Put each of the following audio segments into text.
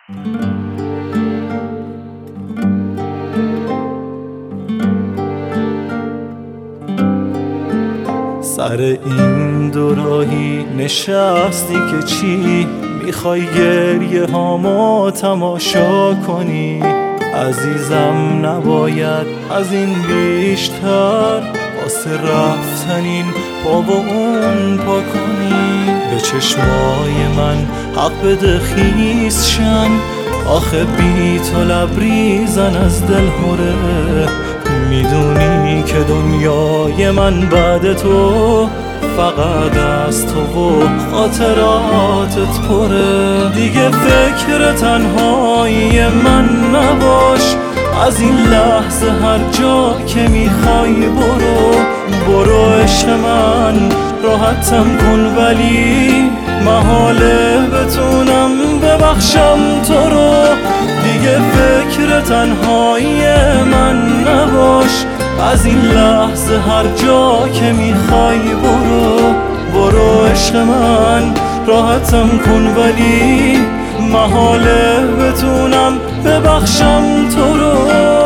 سر این دوراهی نشستی که چی میخوای گریه هامو تماشا کنی؟ عزیزم نباید از این بیشتر واسه رفتن این پا و اون پا کنی. به چشمای من حق بده خیس شن، آخه بی تو لبریزن از دل هره. میدونی که دنیای من بعد تو فقط از تو و خاطراتت پره. دیگه فکر تنهایی من نباش، از این لحظه هر جا که میخوای برو عشق من، راحتم کن ولی محاله بتونم ببخشم تو رو. دیگه فکر تنهایی من نباش، از این لحظه هر جا که میخوای برو عشق من، راحتم کن ولی محاله بتونم ببخشم تو رو.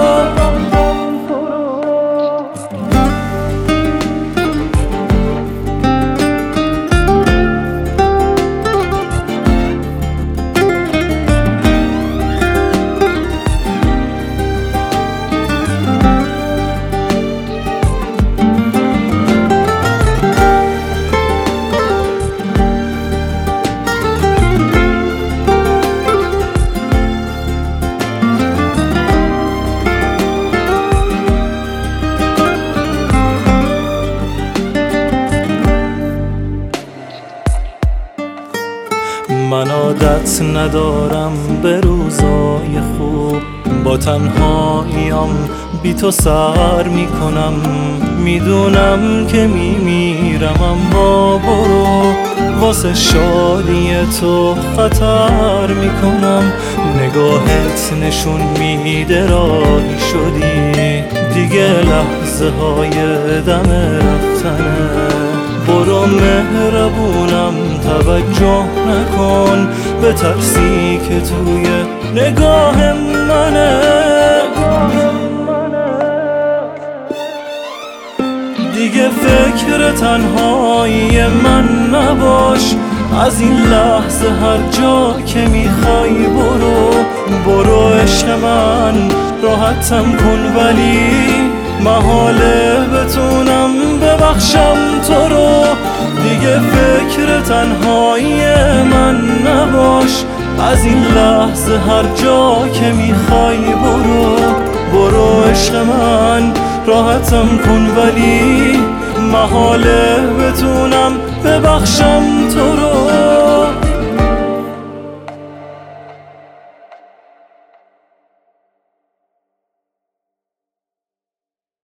من عادت ندارم به روزای خوب، با تنهاییم بی تو سر میکنم. میدونم که میمیرم اما برو، واسه شادی تو خطر میکنم. نگاهت نشون میده راهی شدی، دیگه لحظه های دم رفتنه. برو مهربونم توجه نکن به ترسی که توی نگاه منه. دیگه فکر تنهایی من نباش، از این لحظه هر جا که میخوای برو عشق من، راحتم کن ولی محاله بتونم ببخشم تو رو. دیگه فکر تنهایی من نباش، از این لحظه هر جا که میخوای برو عشق من، راحتم کن ولی محاله بتونم ببخشم تو رو.